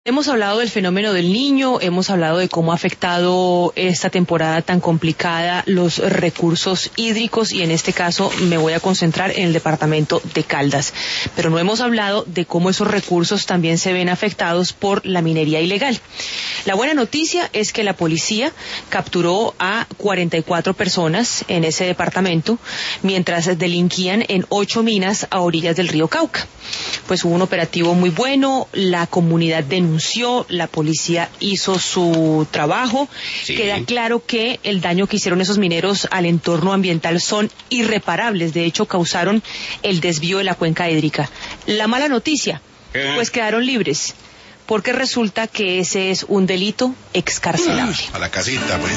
Hemos hablado del fenómeno del Niño, hemos hablado de cómo ha afectado esta temporada tan complicada los recursos hídricos y en este caso me voy a concentrar en el departamento de Caldas. Pero no hemos hablado de cómo esos recursos también se ven afectados por la minería ilegal. La buena noticia es que la policía capturó a 44 personas en ese departamento mientras delinquían en 8 minas a orillas del río Cauca. Pues hubo un operativo muy bueno, la comunidad denunció, la policía hizo su trabajo. Sí. Queda claro que el daño que hicieron esos mineros al entorno ambiental son irreparables, de hecho causaron el desvío de la cuenca hídrica. La mala noticia, pues quedaron libres, porque resulta que ese es un delito excarcelable. A la casita, pues.